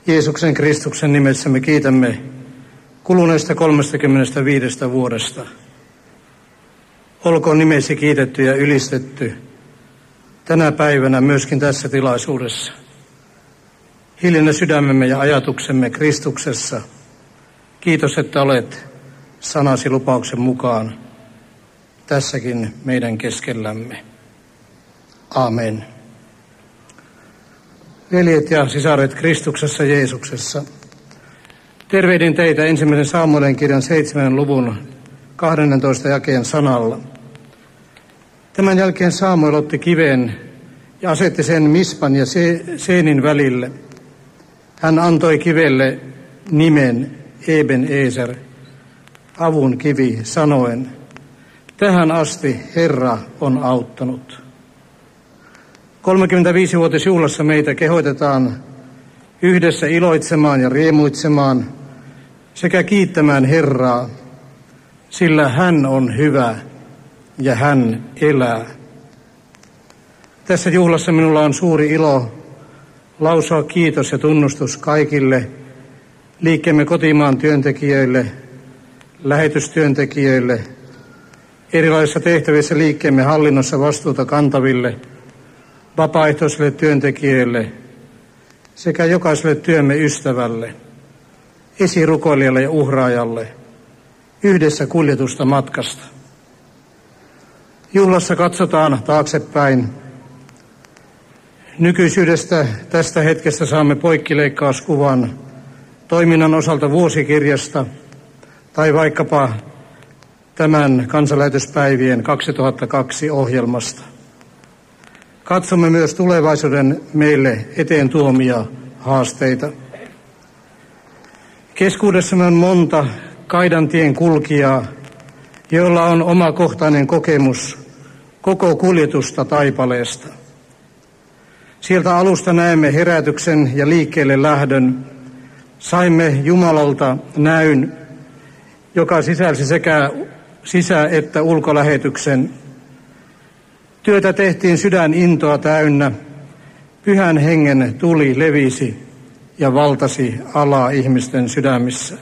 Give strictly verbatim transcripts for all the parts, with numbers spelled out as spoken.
Jeesuksen Kristuksen nimessä me kiitämme kuluneesta kolmekymmentäviisi vuodesta. Olkoon nimesi kiitetty ja ylistetty tänä päivänä myöskin tässä tilaisuudessa. Hiljennä sydämemme ja ajatuksemme Kristuksessa. Kiitos, että olet sanasi lupauksen mukaan tässäkin meidän keskellämme. Aamen. Veljet ja sisaret Kristuksessa Jeesuksessa, tervehdin teitä ensimmäisen Samuelin kirjan seitsemän luvun kahdennentoista jakeen sanalla. Tämän jälkeen Samuel otti kiven ja asetti sen Mispan ja Seenin välille. Hän antoi kivelle nimen Eben-Ezer, avun kivi, sanoen, tähän asti Herra on auttanut. kolmekymmentäviisivuotisjuhlassa meitä kehoitetaan yhdessä iloitsemaan ja riemuitsemaan sekä kiittämään Herraa, sillä hän on hyvä ja hän elää. Tässä juhlassa minulla on suuri ilo lausua kiitos ja tunnustus kaikille liikkeemme kotimaan työntekijöille, lähetystyöntekijöille, erilaisissa tehtävissä liikkeemme hallinnossa vastuuta kantaville, vapaaehtoisille työntekijöille sekä jokaiselle työmme ystävälle, esirukoilijalle ja uhraajalle, yhdessä kuljetusta matkasta. Juhlassa katsotaan taaksepäin. Nykyisyydestä tästä hetkestä saamme poikkileikkauskuvan toiminnan osalta vuosikirjasta tai vaikkapa tämän kansanlähetyspäivien kaksituhattakaksi ohjelmasta. Katsomme myös tulevaisuuden meille eteen tuomia haasteita. Keskuudessamme on monta kaidantien kulkijaa, joilla on omakohtainen kokemus koko kuljetusta taipaleesta. Sieltä alusta näemme herätyksen ja liikkeelle lähdön. Saimme Jumalalta näyn, joka sisälsi sekä sisä- että ulkolähetyksen. Työtä tehtiin sydän intoa täynnä. Pyhän hengen tuli levisi ja valtasi alaa ihmisten sydämissä.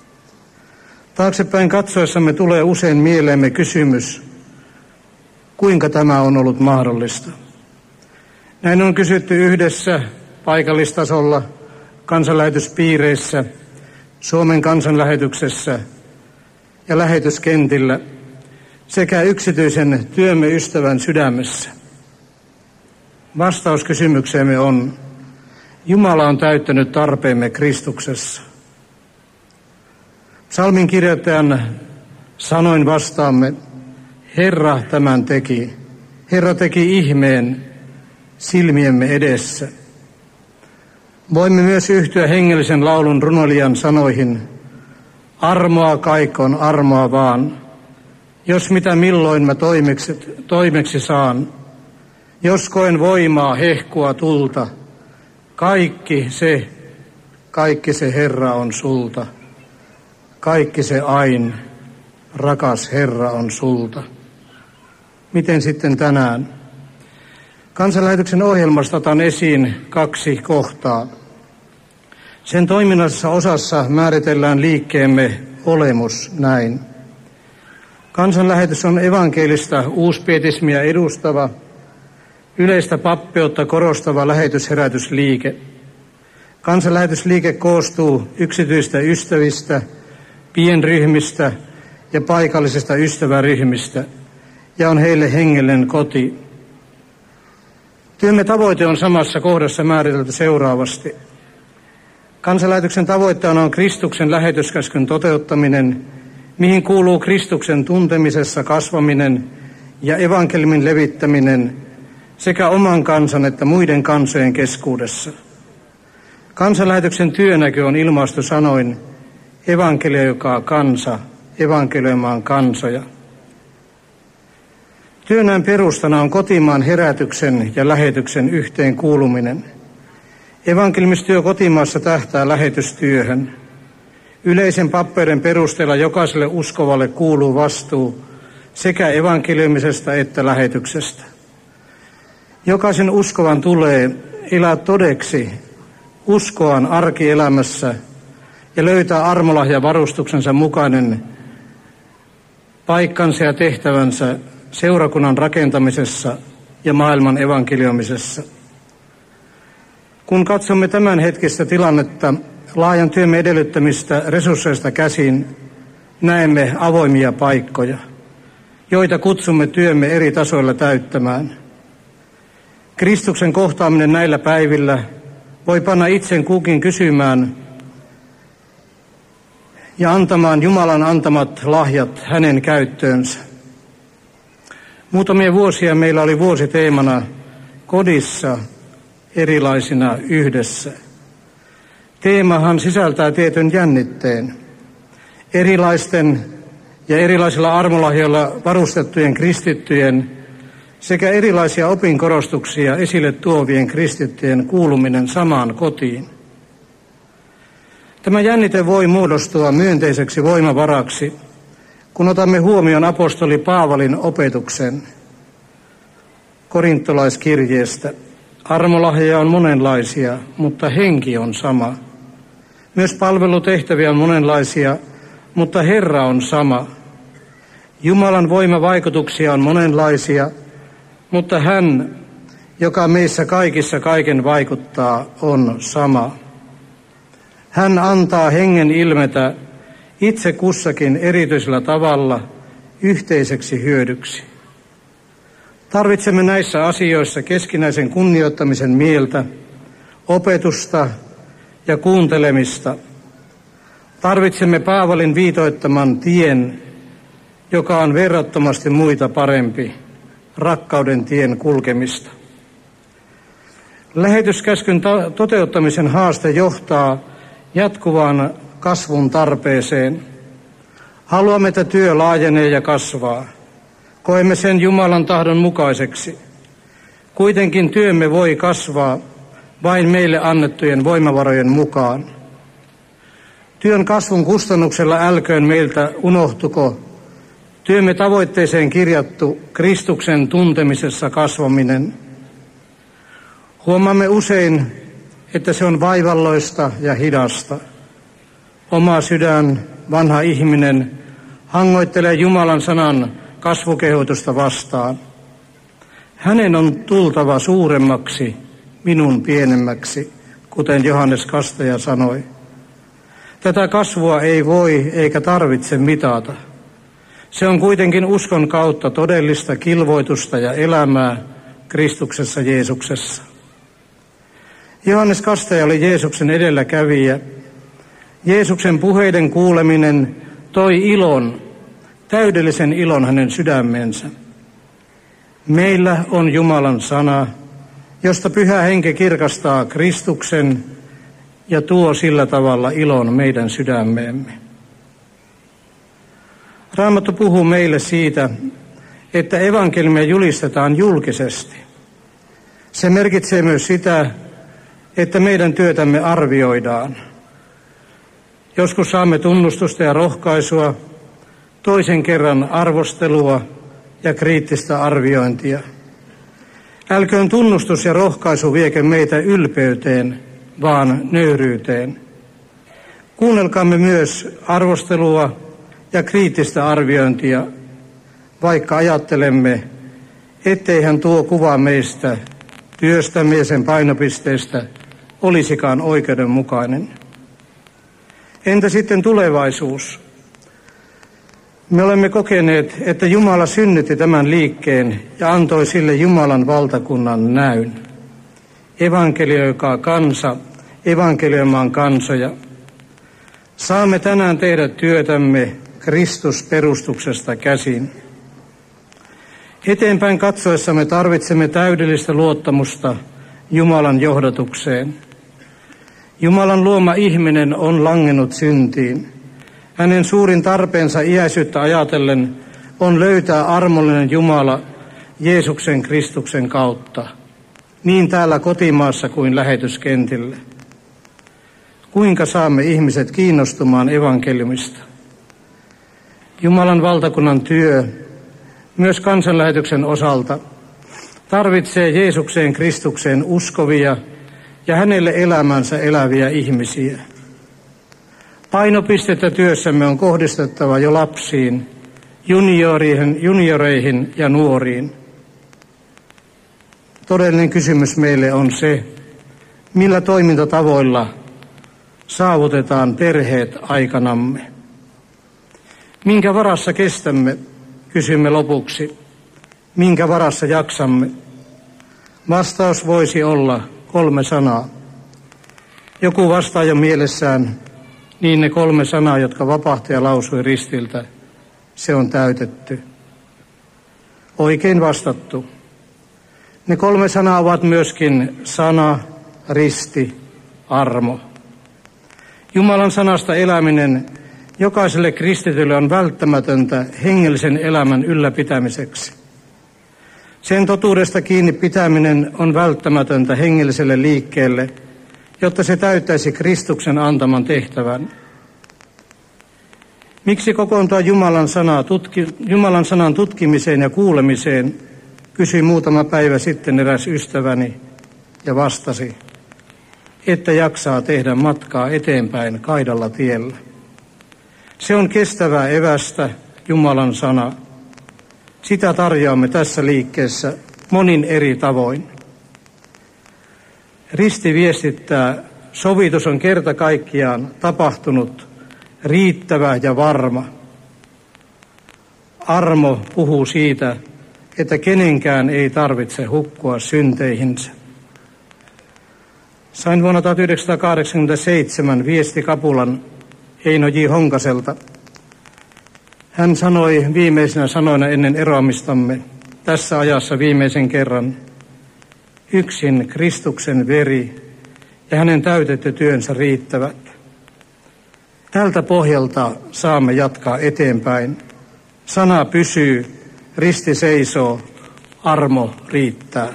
Taaksepäin katsoessamme tulee usein mieleemme kysymys, kuinka tämä on ollut mahdollista. Näin on kysytty yhdessä paikallistasolla, kansanlähetyspiireissä, Suomen kansanlähetyksessä ja lähetyskentillä sekä yksityisen työmme ystävän sydämessä. Vastaus kysymykseemme on, Jumala on täyttänyt tarpeemme Kristuksessa. Psalmin kirjoittajan sanoin vastaamme, Herra tämän teki. Herra teki ihmeen silmiemme edessä. Voimme myös yhtyä hengellisen laulun runoilijan sanoihin, armoa kaikon, armoa vaan. Jos mitä milloin mä toimeksi, toimeksi saan, jos koen voimaa, hehkua, tulta, kaikki se, kaikki se Herra on sulta. Kaikki se ain, rakas Herra on sulta. Miten sitten tänään? Kansanlähetyksen ohjelmasta otan esiin kaksi kohtaa. Sen toiminnallisessa osassa määritellään liikkeemme olemus näin. Kansanlähetys on evankelista uuspietismia edustava, yleistä pappeutta korostava lähetysherätysliike. Kansanlähetysliike koostuu yksityistä ystävistä, pienryhmistä ja paikallisista ystäväryhmistä ja on heille hengellinen koti. Työmme tavoite on samassa kohdassa määritelty seuraavasti. Kansanlähetyksen tavoitteena on Kristuksen lähetyskäskyn toteuttaminen, mihin kuuluu Kristuksen tuntemisessa kasvaminen ja evankeliumin levittäminen sekä oman kansan että muiden kansojen keskuudessa. Kansanlähetyksen työnäkö on ilmaistu sanoin, evankelioikaa kansa, evankelioimaan kansoja. Työnään perustana on kotimaan herätyksen ja lähetyksen yhteen kuuluminen. Evankeliumistyö kotimaassa tähtää lähetystyöhön. Yleisen pappeuden perusteella jokaiselle uskovalle kuuluu vastuu sekä evankeliumisesta että lähetyksestä. Jokaisen uskovan tulee elää todeksi uskoaan arkielämässä ja löytää armolahja varustuksensa mukainen paikkansa ja tehtävänsä seurakunnan rakentamisessa ja maailman evankelioimisessa. Kun katsomme tämänhetkistä tilannetta laajan työmme edellyttämistä resursseista käsin, näemme avoimia paikkoja, joita kutsumme työmme eri tasoilla täyttämään. Kristuksen kohtaaminen näillä päivillä voi panna itsen kukin kysymään ja antamaan Jumalan antamat lahjat hänen käyttöönsä. Muutamia vuosia meillä oli vuositeemana kodissa erilaisina yhdessä. Teemahan sisältää tietyn jännitteen. Erilaisten ja erilaisilla armolahjoilla varustettujen kristittyjen sekä erilaisia opinkorostuksia esille tuovien kristittyjen kuuluminen samaan kotiin. Tämä jännite voi muodostua myönteiseksi voimavaraksi, kun otamme huomioon apostoli Paavalin opetuksen korintolaiskirjeestä. Armolahjoja on monenlaisia, mutta henki on sama. Myös palvelutehtäviä on monenlaisia, mutta Herra on sama. Jumalan voimavaikutuksia on monenlaisia, mutta hän, joka meissä kaikissa kaiken vaikuttaa, on sama. Hän antaa hengen ilmetä itse kussakin erityisellä tavalla yhteiseksi hyödyksi. Tarvitsemme näissä asioissa keskinäisen kunnioittamisen mieltä, opetusta ja kuuntelemista. Tarvitsemme Paavalin viitoittaman tien, joka on verrattomasti muita parempi, rakkauden tien kulkemista. Lähetyskäskyn ta- toteuttamisen haaste johtaa jatkuvaan kasvun tarpeeseen. Haluamme, että työ laajenee ja kasvaa. Koemme sen Jumalan tahdon mukaiseksi. Kuitenkin työmme voi kasvaa vain meille annettujen voimavarojen mukaan. Työn kasvun kustannuksella älköön meiltä unohtuko työmme tavoitteeseen kirjattu Kristuksen tuntemisessa kasvaminen. Huomaamme usein, että se on vaivalloista ja hidasta. Oma sydän, vanha ihminen, hangoittelee Jumalan sanan kasvukehotusta vastaan. Hänen on tultava suuremmaksi, minun pienemmäksi, kuten Johannes Kastaja sanoi. Tätä kasvua ei voi eikä tarvitse mitata. Se on kuitenkin uskon kautta todellista kilvoitusta ja elämää Kristuksessa Jeesuksessa. Johannes Kastaja oli Jeesuksen edelläkävijä. Jeesuksen puheiden kuuleminen toi ilon, täydellisen ilon hänen sydämensä. Meillä on Jumalan sana, josta Pyhä Henki kirkastaa Kristuksen ja tuo sillä tavalla ilon meidän sydämeemme. Raamattu puhuu meille siitä, että evankeliumia julistetaan julkisesti. Se merkitsee myös sitä, että meidän työtämme arvioidaan. Joskus saamme tunnustusta ja rohkaisua, toisen kerran arvostelua ja kriittistä arviointia. Älköön tunnustus ja rohkaisu viekö meitä ylpeyteen, vaan nöyryyteen. Kuunnelkaamme myös arvostelua ja kriittistä arviointia, vaikka ajattelemme, etteihän tuo kuva meistä, työstämme ja sen painopisteestä olisikaan oikeudenmukainen. Entä sitten tulevaisuus? Me olemme kokeneet, että Jumala synnytti tämän liikkeen ja antoi sille Jumalan valtakunnan näyn. Evankelioikaa kansa, evankelioimaan kansoja. Saamme tänään tehdä työtämme Kristusperustuksesta käsin. Eteenpäin katsoessamme tarvitsemme täydellistä luottamusta Jumalan johdatukseen. Jumalan luoma ihminen on langennut syntiin. Hänen suurin tarpeensa iäisyyttä ajatellen on löytää armollinen Jumala Jeesuksen Kristuksen kautta, niin täällä kotimaassa kuin lähetyskentillä. Kuinka saamme ihmiset kiinnostumaan evankeliumista? Jumalan valtakunnan työ, myös kansanlähetyksen osalta, tarvitsee Jeesukseen Kristukseen uskovia ja hänelle elämänsä eläviä ihmisiä. Painopistettä työssämme on kohdistettava jo lapsiin, junioreihin, junioreihin ja nuoriin. Todellinen kysymys meille on se, millä toimintatavoilla saavutetaan perheet aikanamme. Minkä varassa kestämme, kysymme lopuksi. Minkä varassa jaksamme? Vastaus voisi olla kolme sanaa. Joku vastaa jo mielessään, niin ne kolme sanaa, jotka vapahtaja lausui ristiltä, se on täytetty. Oikein vastattu. Ne kolme sanaa ovat myöskin sana, risti, armo. Jumalan sanasta eläminen jokaiselle kristitylle on välttämätöntä hengellisen elämän ylläpitämiseksi. Sen totuudesta kiinni pitäminen on välttämätöntä hengelliselle liikkeelle, jotta se täyttäisi Kristuksen antaman tehtävän. Miksi kokoontua Jumalan, sanaa, tutki, Jumalan sanan tutkimiseen ja kuulemiseen, kysyi muutama päivä sitten eräs ystäväni ja vastasi, että jaksaa tehdä matkaa eteenpäin kaidalla tiellä. Se on kestävää evästä, Jumalan sana. Sitä tarjoamme tässä liikkeessä monin eri tavoin. Risti viestittää, sovitus on kerta kaikkiaan tapahtunut, riittävä ja varma. Armo puhuu siitä, että kenenkään ei tarvitse hukkua synteihinsä. Sain vuonna tuhatyhdeksänsataakahdeksankymmentäseitsemän viestikapulan Eino J. Honkaselta. Hän sanoi viimeisenä sanoina ennen eroamistamme tässä ajassa viimeisen kerran, yksin Kristuksen veri ja hänen täytetty työnsä riittävät. Tältä pohjalta saamme jatkaa eteenpäin. Sana pysyy, risti seisoo, armo riittää.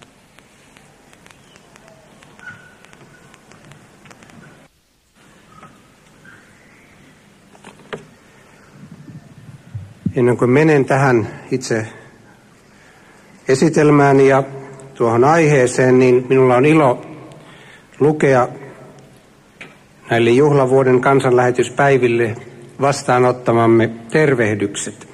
Ennen kuin menen tähän itse esitelmään ja tuohon aiheeseen, niin minulla on ilo lukea näille juhlavuoden kansanlähetyspäiville vastaanottamamme tervehdykset.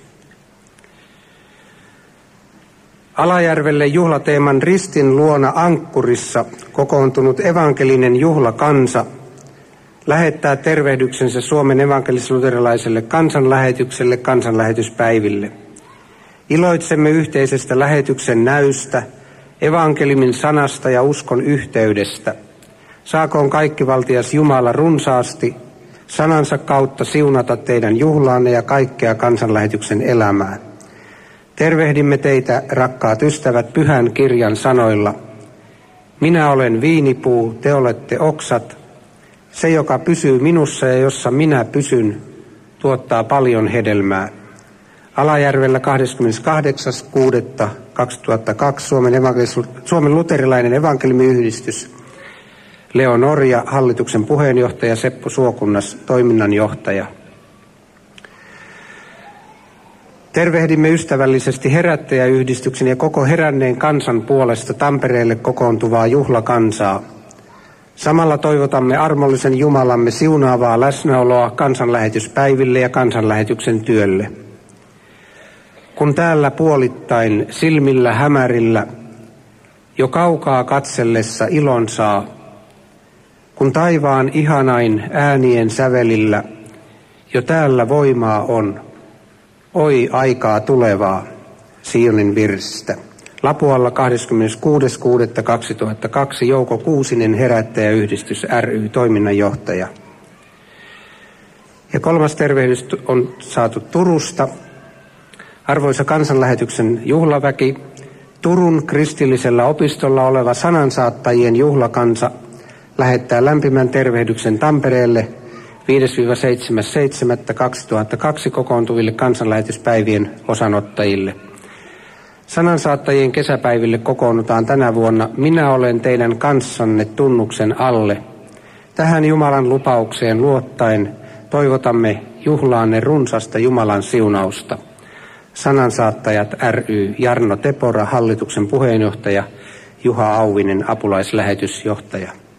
Alajärvelle juhlateeman ristin luona ankkurissa kokoontunut evankelinen juhlakansa lähettää tervehdyksensä Suomen evankelis-luterilaiselle kansanlähetykselle kansanlähetyspäiville. Iloitsemme yhteisestä lähetyksen näystä, evankelimin sanasta ja uskon yhteydestä. Saakoon kaikkivaltias Jumala runsaasti sanansa kautta siunata teidän juhlaanne ja kaikkea kansanlähetyksen elämää. Tervehdimme teitä, rakkaat ystävät, pyhän kirjan sanoilla. Minä olen viinipuu, te olette oksat. Se, joka pysyy minussa ja jossa minä pysyn, tuottaa paljon hedelmää. Alajärvellä kahdeskymmeneskahdeksas kuudetta kaksituhattakaksi Suomen, Suomen luterilainen evankelimiyhdistys. Leo Norja, hallituksen puheenjohtaja, Seppo Suokunnas, toiminnanjohtaja. Tervehdimme ystävällisesti herättäjäyhdistyksen ja koko heränneen kansan puolesta Tampereelle kokoontuvaa juhlakansaa. Samalla toivotamme armollisen Jumalamme siunaavaa läsnäoloa kansanlähetyspäiville ja kansanlähetyksen työlle. Kun täällä puolittain silmillä hämärillä jo kaukaa katsellessa ilon saa, kun taivaan ihanain äänien sävelillä jo täällä voimaa on, oi aikaa tulevaa, Sionin virsistä. Lapualla kahdeskymmeneskuudes kuudetta kaksituhattakaksi Jouko Kuusinen, herättäjäyhdistys ry, toiminnanjohtaja. Ja kolmas tervehdys on saatu Turusta. Arvoisa kansanlähetyksen juhlaväki, Turun kristillisellä opistolla oleva sanansaattajien juhlakansa lähettää lämpimän tervehdyksen Tampereelle viides seitsemäs seitsemättä kaksituhattakaksi kokoontuville kansanlähetyspäivien osanottajille. Sanansaattajien kesäpäiville kokoonnutaan tänä vuonna Minä olen teidän kanssanne tunnuksen alle. Tähän Jumalan lupaukseen luottaen toivotamme juhlaanne runsasta Jumalan siunausta. Sanansaattajat ry, Jarno Tepora, hallituksen puheenjohtaja, Juha Auvinen, apulaislähetysjohtaja.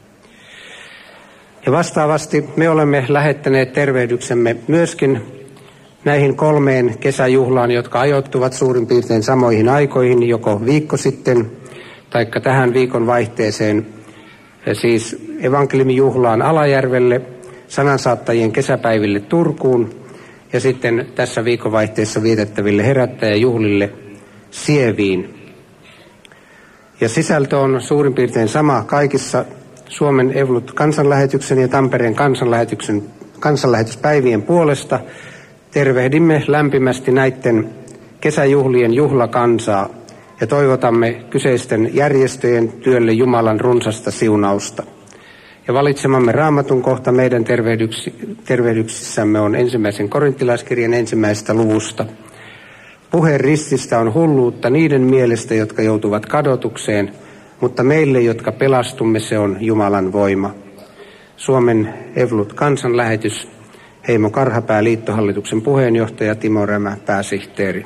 Ja vastaavasti me olemme lähettäneet tervehdyksemme myöskin näihin kolmeen kesäjuhlaan, jotka ajoittuvat suurin piirtein samoihin aikoihin, joko viikko sitten, taikka tähän viikon vaihteeseen, siis evankeliumijuhlaan Alajärvelle, sanansaattajien kesäpäiville Turkuun ja sitten tässä viikonvaihteessa vietettäville herättäjäjuhlille Sieviin. Ja sisältö on suurin piirtein sama kaikissa Suomen Evankelit kansanlähetyksen ja Tampereen kansanlähetyksen kansanlähetyspäivien puolesta. Tervehdimme lämpimästi näiden kesäjuhlien juhlakansaa ja toivotamme kyseisten järjestöjen työlle Jumalan runsasta siunausta. Ja valitsemamme raamatun kohta meidän tervehdyksi, tervehdyksissämme on ensimmäisen korinttilaiskirjan ensimmäisestä luvusta. Puhe rististä on hulluutta niiden mielestä, jotka joutuvat kadotukseen, mutta meille, jotka pelastumme, se on Jumalan voima. Suomen Evankelit kansanlähetys, Heimo Karhapää, liittohallituksen puheenjohtaja, Timo Rämä, pääsihteeri.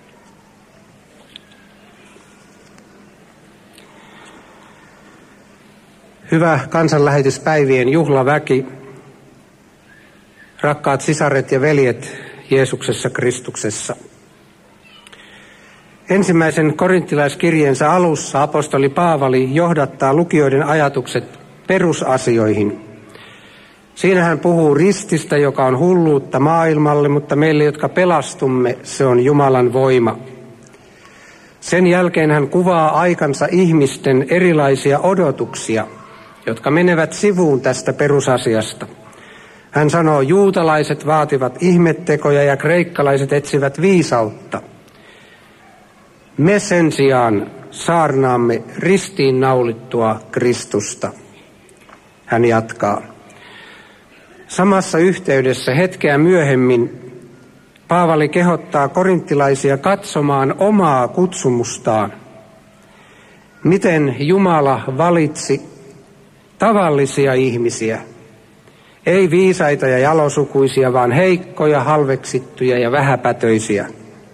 Hyvä kansanlähetyspäivien juhlaväki, rakkaat sisaret ja veljet Jeesuksessa Kristuksessa. Ensimmäisen korinttilaiskirjeensä alussa apostoli Paavali johdattaa lukijoiden ajatukset perusasioihin. Siinä hän puhuu rististä, joka on hulluutta maailmalle, mutta meille, jotka pelastumme, se on Jumalan voima. Sen jälkeen hän kuvaa aikansa ihmisten erilaisia odotuksia, jotka menevät sivuun tästä perusasiasta. Hän sanoo, juutalaiset vaativat ihmettekoja ja kreikkalaiset etsivät viisautta. Me sen sijaan saarnaamme ristiin naulittua Kristusta. Hän jatkaa. Samassa yhteydessä hetkeä myöhemmin Paavali kehottaa korinttilaisia katsomaan omaa kutsumustaan. Miten Jumala valitsi tavallisia ihmisiä, ei viisaita ja jalosukuisia, vaan heikkoja, halveksittuja ja vähäpätöisiä.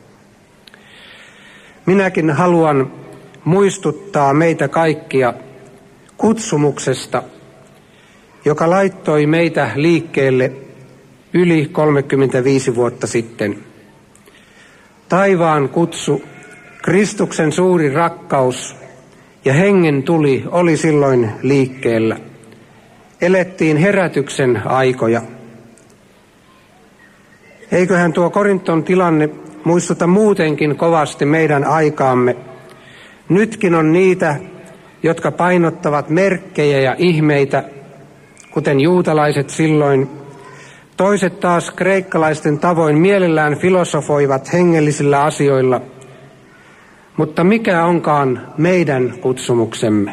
Minäkin haluan muistuttaa meitä kaikkia kutsumuksesta, joka laittoi meitä liikkeelle yli kolmekymmentäviisi vuotta sitten. Taivaan kutsu, Kristuksen suuri rakkaus ja hengen tuli oli silloin liikkeellä. Elettiin herätyksen aikoja. Eiköhän tuo Korinton tilanne muistuta muutenkin kovasti meidän aikaamme. Nytkin on niitä, jotka painottavat merkkejä ja ihmeitä, kuten juutalaiset silloin. Toiset taas kreikkalaisten tavoin mielellään filosofoivat hengellisillä asioilla. Mutta mikä onkaan meidän kutsumuksemme?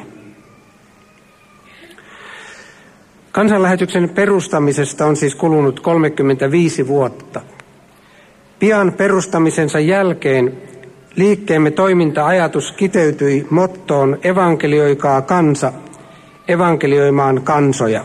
Kansanlähetyksen perustamisesta on siis kulunut kolmekymmentäviisi vuotta. Pian perustamisensa jälkeen liikkeemme toiminta-ajatus kiteytyi mottoon evankelioikaa kansa, evankelioimaan kansoja.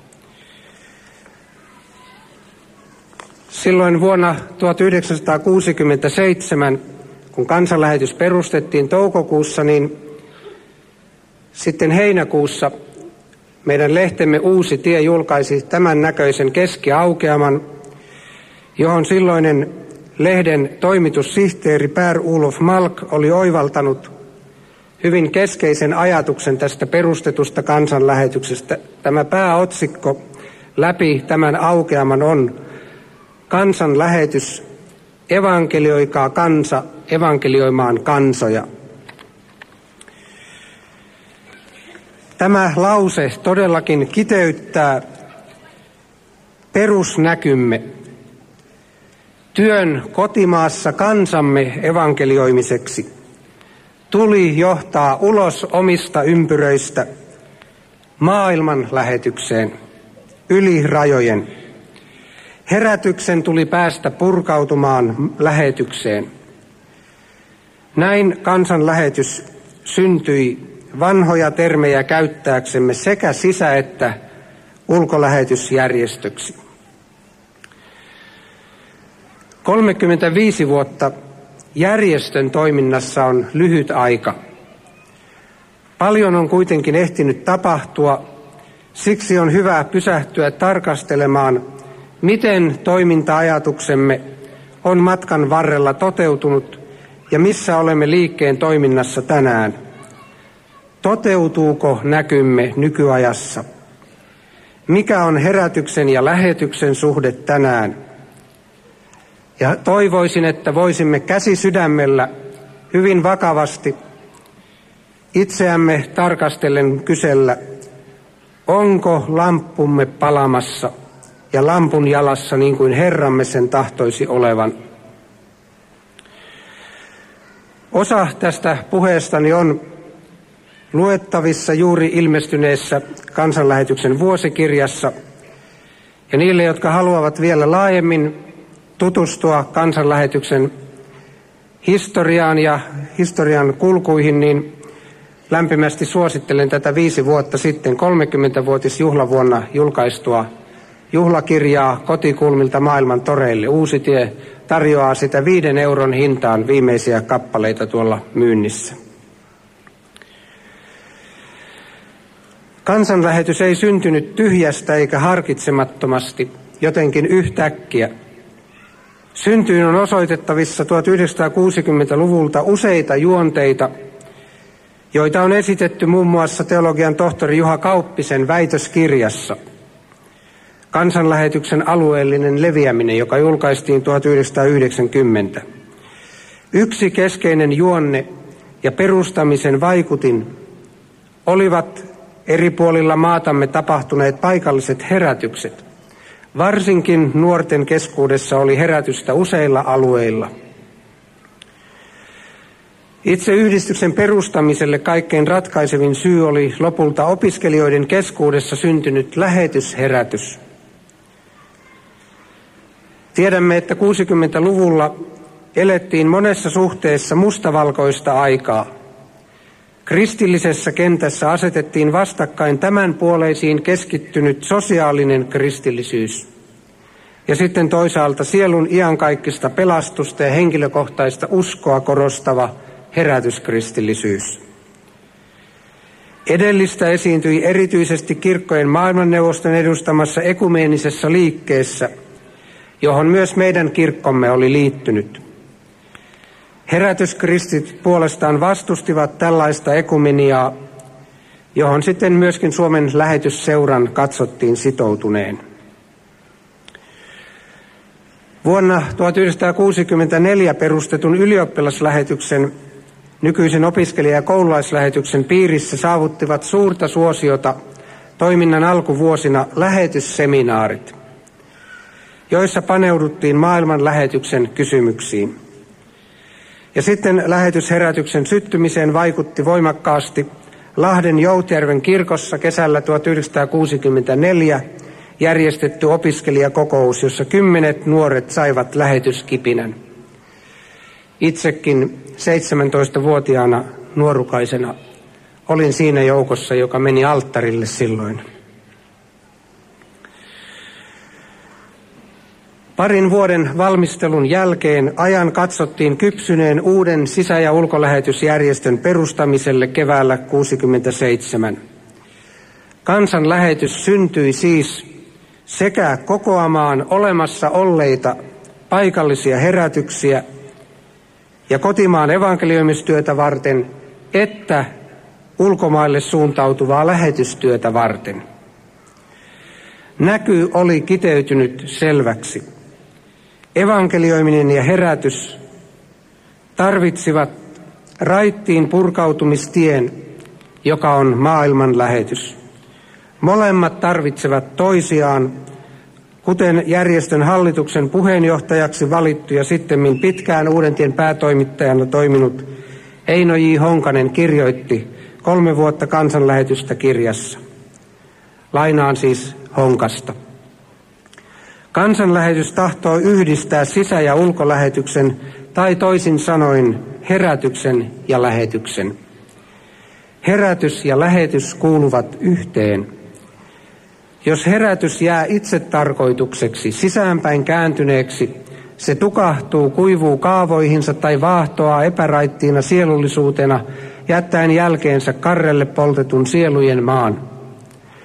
Silloin vuonna tuhatyhdeksänsataakuusikymmentäseitsemän, kun kansanlähetys perustettiin toukokuussa, niin sitten heinäkuussa meidän lehtemme Uusi tie julkaisi tämän näköisen keskiaukeaman, johon silloinen lehden toimitussihteeri Per-Olof Malk oli oivaltanut hyvin keskeisen ajatuksen tästä perustetusta kansanlähetyksestä. Tämä pääotsikko läpi tämän aukeaman on kansanlähetys, evankelioikaa kansa, evankelioimaan kansoja. Tämä lause todellakin kiteyttää perusnäkymme. Työn kotimaassa kansamme evankelioimiseksi. Tuli johtaa ulos omista ympyröistä maailman lähetykseen, yli rajojen. Herätyksen tuli päästä purkautumaan lähetykseen. Näin kansanlähetys syntyi vanhoja termejä käyttääksemme sekä sisä- että ulkolähetysjärjestöksi. kolmekymmentäviisi vuotta järjestön toiminnassa on lyhyt aika. Paljon on kuitenkin ehtinyt tapahtua Siksi on hyvä pysähtyä tarkastelemaan, miten toiminta-ajatuksemme on matkan varrella toteutunut ja missä olemme liikkeen toiminnassa tänään. Toteutuuko näkymme nykyajassa? Mikä on herätyksen ja lähetyksen suhde tänään? Ja toivoisin, että voisimme käsi sydämellä hyvin vakavasti itseämme tarkastellen kysellä, onko lamppumme palamassa ja lampun jalassa niin kuin Herramme sen tahtoisi olevan. Osa tästä puheestani on luettavissa juuri ilmestyneessä Kansanlähetyksen vuosikirjassa. Ja niille, jotka haluavat vielä laajemmin tutustua Kansanlähetyksen historiaan ja historian kulkuihin, niin lämpimästi suosittelen tätä viisi vuotta sitten kolmekymmentävuotisjuhlavuonna julkaistua juhlakirjaa Kotikulmilta maailman toreille. Uusi tie tarjoaa sitä viiden euron hintaan viimeisiä kappaleita tuolla myynnissä. Kansanlähetys ei syntynyt tyhjästä eikä harkitsemattomasti, jotenkin yhtäkkiä. Syntyyn on osoitettavissa tuhatyhdeksänsataakuusikymmentäluvulta useita juonteita, joita on esitetty muun muassa teologian tohtori Juha Kauppisen väitöskirjassa. Kansanlähetyksen alueellinen leviäminen, joka julkaistiin tuhatyhdeksänsataayhdeksänkymmentä. Yksi keskeinen juonne ja perustamisen vaikutin olivat eri puolilla maatamme tapahtuneet paikalliset herätykset. Varsinkin nuorten keskuudessa oli herätystä useilla alueilla. Itse yhdistyksen perustamiselle kaikkein ratkaisevin syy oli lopulta opiskelijoiden keskuudessa syntynyt lähetysherätys. Tiedämme, että kuusikymmentäluvulla elettiin monessa suhteessa mustavalkoista aikaa. Kristillisessä kentässä asetettiin vastakkain tämänpuoleisiin keskittynyt sosiaalinen kristillisyys ja sitten toisaalta sielun iankaikkista pelastusta ja henkilökohtaista uskoa korostava herätyskristillisyys. Edellistä esiintyi erityisesti kirkkojen maailmanneuvoston edustamassa ekumeenisessa liikkeessä, johon myös meidän kirkkomme oli liittynyt. Herätyskristit puolestaan vastustivat tällaista ekumeniaa, johon sitten myöskin Suomen lähetysseuran katsottiin sitoutuneen. Vuonna tuhatyhdeksänsataakuusikymmentäneljä perustetun ylioppilaslähetyksen, nykyisen opiskelija- ja koululaislähetyksen piirissä saavuttivat suurta suosiota toiminnan alkuvuosina lähetysseminaarit, joissa paneuduttiin maailman lähetyksen kysymyksiin. Ja sitten lähetysherätyksen syttymiseen vaikutti voimakkaasti Lahden Joutjärven kirkossa kesällä tuhatyhdeksänsataakuusikymmentäneljä järjestetty opiskelijakokous, jossa kymmenet nuoret saivat lähetyskipinän. Itsekin seitsemäntoistavuotiaana nuorukaisena olin siinä joukossa, joka meni alttarille silloin. Parin vuoden valmistelun jälkeen ajan katsottiin kypsyneen uuden sisä- ja ulkolähetysjärjestön perustamiselle keväällä kuusikymmentäseitsemän. Kansanlähetys syntyi siis sekä kokoamaan olemassa olleita paikallisia herätyksiä ja kotimaan evankelioimistyötä varten, että ulkomaille suuntautuvaa lähetystyötä varten. Näky oli kiteytynyt selväksi. Evankelioiminen ja herätys tarvitsivat raittiin purkautumistien, joka on maailman lähetys. Molemmat tarvitsevat toisiaan, kuten järjestön hallituksen puheenjohtajaksi valittu ja sittemmin pitkään Uudentien päätoimittajana toiminut Eino J. Honkanen kirjoitti kolme vuotta kansanlähetystä kirjassa. Lainaan siis Honkasta. Kansanlähetys tahtoo yhdistää sisä- ja ulkolähetyksen, tai toisin sanoen herätyksen ja lähetyksen. Herätys ja lähetys kuuluvat yhteen. Jos herätys jää itse tarkoitukseksi, sisäänpäin kääntyneeksi, se tukahtuu, kuivuu kaavoihinsa tai vaahtoaa epäraittiina sielullisuutena, jättäen jälkeensä karrelle poltetun sielujen maan.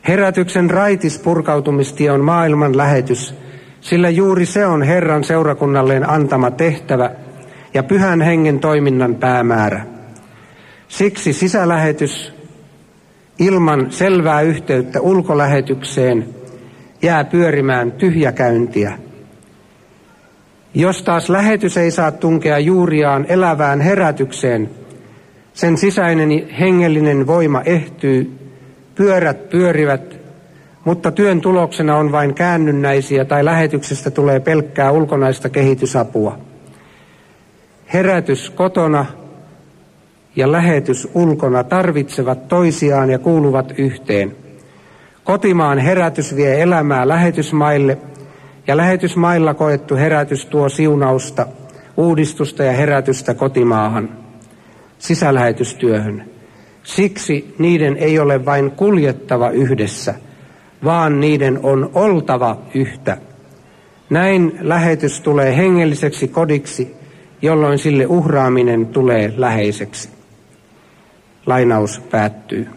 Herätyksen raitis purkautumistie on maailman lähetys, sillä juuri se on Herran seurakunnalleen antama tehtävä ja Pyhän Hengen toiminnan päämäärä. Siksi sisälähetys ilman selvää yhteyttä ulkolähetykseen jää pyörimään tyhjäkäyntiä. Jos taas lähetys ei saa tunkea juuriaan elävään herätykseen, sen sisäinen hengellinen voima ehtyy, pyörät pyörivät, mutta työn tuloksena on vain käännynnäisiä tai lähetyksestä tulee pelkkää ulkonaista kehitysapua. Herätys kotona ja lähetys ulkona tarvitsevat toisiaan ja kuuluvat yhteen. Kotimaan herätys vie elämää lähetysmaille ja lähetysmailla koettu herätys tuo siunausta, uudistusta ja herätystä kotimaahan, sisälähetystyöhön. Siksi niiden ei ole vain kuljettava yhdessä, vaan niiden on oltava yhtä. Näin lähetys tulee hengelliseksi kodiksi, jolloin sille uhraaminen tulee läheiseksi. Lainaus päättyy.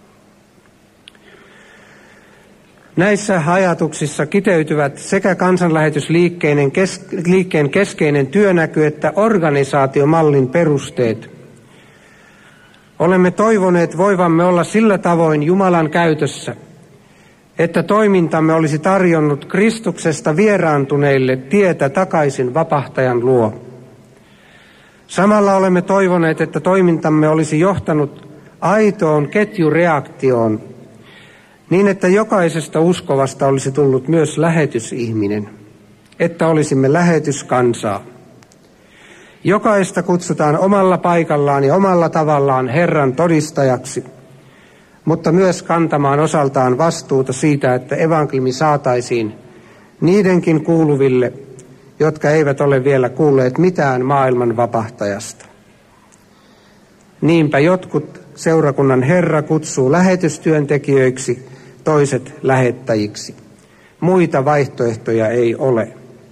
Näissä ajatuksissa kiteytyvät sekä kansanlähetysliikkeen kes, liikkeen keskeinen työnäky että organisaatiomallin perusteet. Olemme toivoneet voivamme olla sillä tavoin Jumalan käytössä, että toimintamme olisi tarjonnut Kristuksesta vieraantuneille tietä takaisin vapahtajan luo. Samalla olemme toivoneet, että toimintamme olisi johtanut aitoon ketjureaktioon, niin että jokaisesta uskovasta olisi tullut myös lähetysihminen, että olisimme lähetyskansaa. Jokaista kutsutaan omalla paikallaan ja omalla tavallaan Herran todistajaksi, mutta myös kantamaan osaltaan vastuuta siitä, että evankeliumi saataisiin niidenkin kuuluville, jotka eivät ole vielä kuulleet mitään maailman vapahtajasta. Niinpä jotkut seurakunnan Herra kutsuu lähetystyöntekijöiksi, toiset lähettäjiksi. Muita vaihtoehtoja ei ole.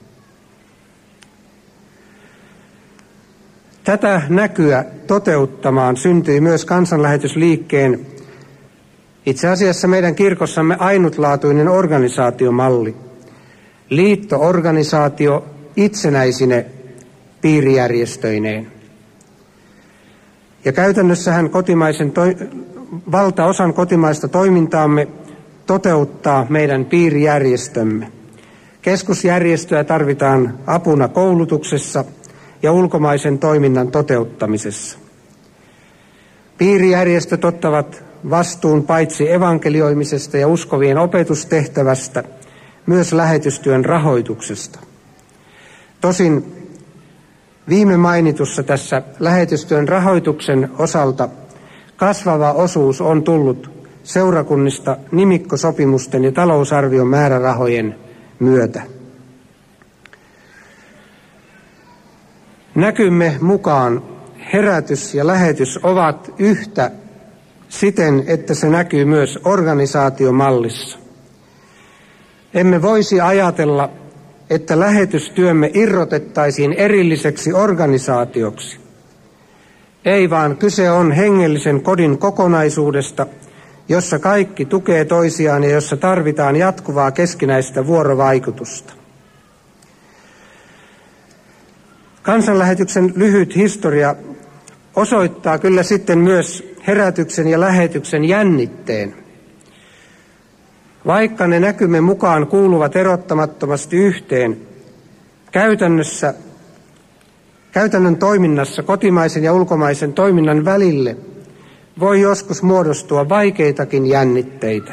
Tätä näkyä toteuttamaan syntyi myös kansanlähetysliikkeen, itse asiassa meidän kirkossamme ainutlaatuinen organisaatiomalli. Liitto-organisaatio itsenäisine piirijärjestöineen. Ja käytännössähän kotimaisen toi, valtaosan kotimaista toimintaamme toteuttaa meidän piirijärjestömme. Keskusjärjestöä tarvitaan apuna koulutuksessa ja ulkomaisen toiminnan toteuttamisessa. Piirijärjestöt ottavat vastuun paitsi evankelioimisesta ja uskovien opetustehtävästä, myös lähetystyön rahoituksesta. Tosin viime mainitussa tässä lähetystyön rahoituksen osalta kasvava osuus on tullut seurakunnista nimikkosopimusten ja talousarvion määrärahojen myötä. Näkymme mukaan herätys ja lähetys ovat yhtä siten, että se näkyy myös organisaatiomallissa. Emme voisi ajatella, että lähetystyömme irrotettaisiin erilliseksi organisaatioksi. Ei vaan kyse on hengellisen kodin kokonaisuudesta, jossa kaikki tukee toisiaan ja jossa tarvitaan jatkuvaa keskinäistä vuorovaikutusta. Kansanlähetyksen lyhyt historia osoittaa kyllä sitten myös herätyksen ja lähetyksen jännitteen. Vaikka ne näkymme mukaan kuuluvat erottamattomasti yhteen, käytännössä, käytännön toiminnassa kotimaisen ja ulkomaisen toiminnan välille voi joskus muodostua vaikeitakin jännitteitä.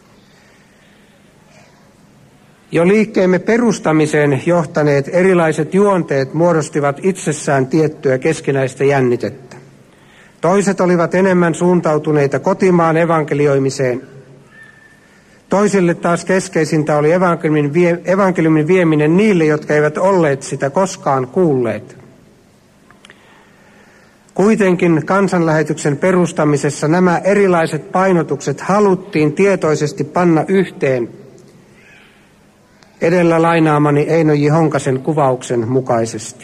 Jo liikkeemme perustamiseen johtaneet erilaiset juonteet muodostivat itsessään tiettyä keskinäistä jännitettä. Toiset olivat enemmän suuntautuneita kotimaan evankelioimiseen. Toisille taas keskeisintä oli evankeliumin, vie, evankeliumin vieminen niille, jotka eivät olleet sitä koskaan kuulleet. Kuitenkin kansanlähetyksen perustamisessa nämä erilaiset painotukset haluttiin tietoisesti panna yhteen edellä lainaamani Eino J. Honkasen kuvauksen mukaisesti.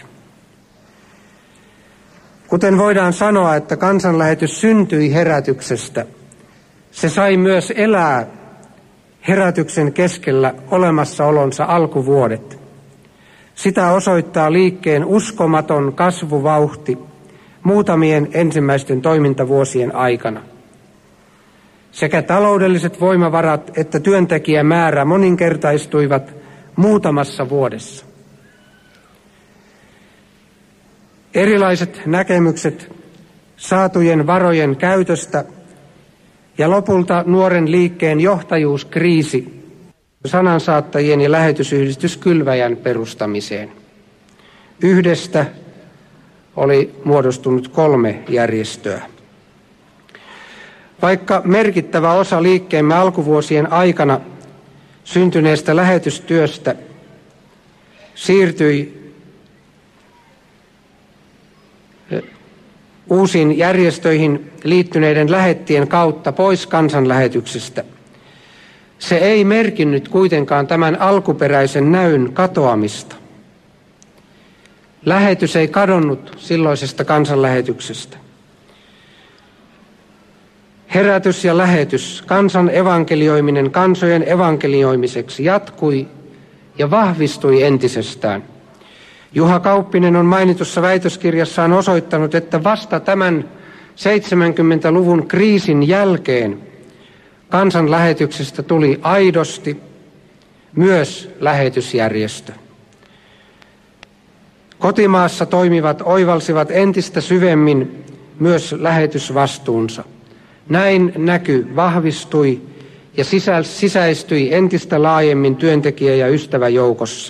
Kuten voidaan sanoa, että kansanlähetys syntyi herätyksestä, se sai myös elää herätyksen keskellä olemassaolonsa alkuvuodet. Sitä osoittaa liikkeen uskomaton kasvuvauhti muutamien ensimmäisten toimintavuosien aikana. Sekä taloudelliset voimavarat että työntekijämäärä moninkertaistuivat muutamassa vuodessa. Erilaiset näkemykset saatujen varojen käytöstä ja lopulta nuoren liikkeen johtajuuskriisi sanansaattajien ja lähetysyhdistys Kylväjän perustamiseen. Yhdestä oli muodostunut kolme järjestöä. Vaikka merkittävä osa liikkeemme alkuvuosien aikana syntyneestä lähetystyöstä siirtyi uusiin järjestöihin liittyneiden lähettien kautta pois kansanlähetyksestä, se ei merkinnyt kuitenkaan tämän alkuperäisen näyn katoamista. Lähetys ei kadonnut silloisesta kansanlähetyksestä. Herätys ja lähetys, kansan evankelioiminen kansojen evankelioimiseksi jatkui ja vahvistui entisestään. Juha Kauppinen on mainitussa väitöskirjassaan osoittanut, että vasta tämän seitsemänkymmentäluvun kriisin jälkeen kansanlähetyksestä tuli aidosti myös lähetysjärjestö. Kotimaassa toimivat oivalsivat entistä syvemmin myös lähetysvastuunsa. Näin näky vahvistui ja sisäistyi entistä laajemmin työntekijä- ja ystäväjoukossa.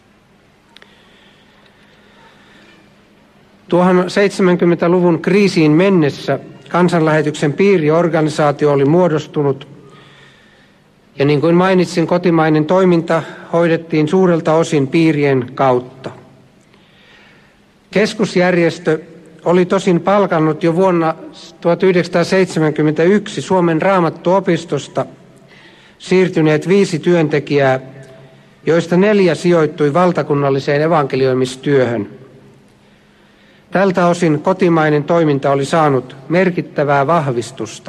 Tuohon seitsemänkymmentäluvun kriisiin mennessä kansanlähetyksen piiriorganisaatio oli muodostunut ja niin kuin mainitsin, kotimainen toiminta hoidettiin suurelta osin piirien kautta. Keskusjärjestö oli tosin palkannut jo vuonna tuhatyhdeksänsataaseitsemänkymmentäyksi Suomen Raamattuopistosta siirtyneet viisi työntekijää, joista neljä sijoittui valtakunnalliseen evankelioimistyöhön. Tältä osin kotimainen toiminta oli saanut merkittävää vahvistusta.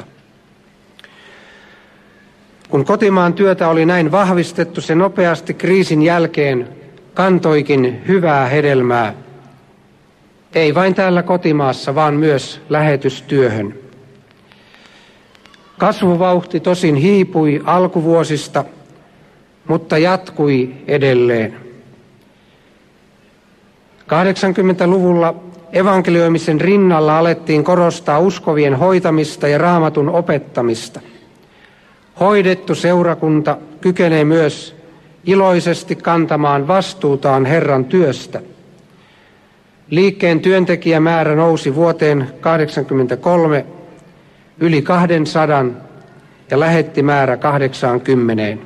Kun kotimaan työtä oli näin vahvistettu, se nopeasti kriisin jälkeen kantoikin hyvää hedelmää. Ei vain täällä kotimaassa, vaan myös lähetystyöhön. Kasvuvauhti tosin hiipui alkuvuosista, mutta jatkui edelleen. kahdeksankymmentäluvulla evankelioimisen rinnalla alettiin korostaa uskovien hoitamista ja raamatun opettamista. Hoidettu seurakunta kykenee myös iloisesti kantamaan vastuutaan Herran työstä. Liikkeen työntekijämäärä nousi vuoteen kahdeksankymmentäkolme yli kahdensadan ja lähettimäärä kahdeksaankymmeneen.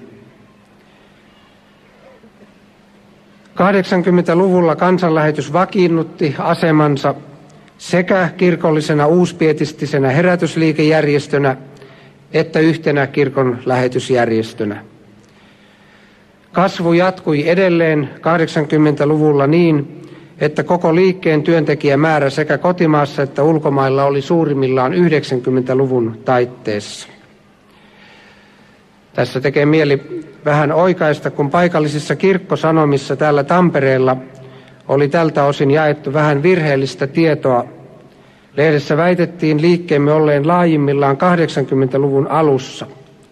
kahdeksankymmentäluvulla kansanlähetys vakiinnutti asemansa sekä kirkollisena uuspietistisena herätysliikejärjestönä että yhtenä kirkon lähetysjärjestönä. Kasvu jatkui edelleen kahdeksankymmentäluvulla niin, että koko liikkeen työntekijämäärä sekä kotimaassa että ulkomailla oli suurimmillaan yhdeksänkymmentäluvun taitteessa. Tässä tekee mieli vähän oikaista, kun paikallisissa kirkkosanomissa täällä Tampereella oli tältä osin jaettu vähän virheellistä tietoa. Lehdessä väitettiin liikkeemme olleen laajimmillaan kahdeksankymmentäluvun alussa.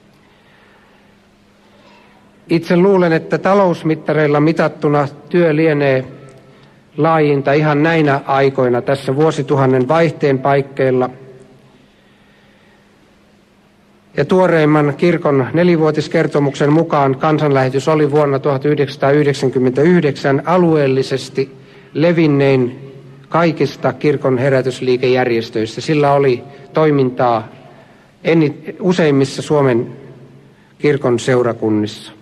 Itse luulen, että talousmittareilla mitattuna työ lienee laajinta ihan näinä aikoina tässä vuosituhannen vaihteen paikkeilla. Ja tuoreimman kirkon nelivuotiskertomuksen mukaan kansanlähetys oli vuonna tuhatyhdeksänsataayhdeksänkymmentäyhdeksän alueellisesti levinnein kaikista kirkon herätysliikejärjestöistä. Sillä oli toimintaa useimmissa Suomen kirkon seurakunnissa.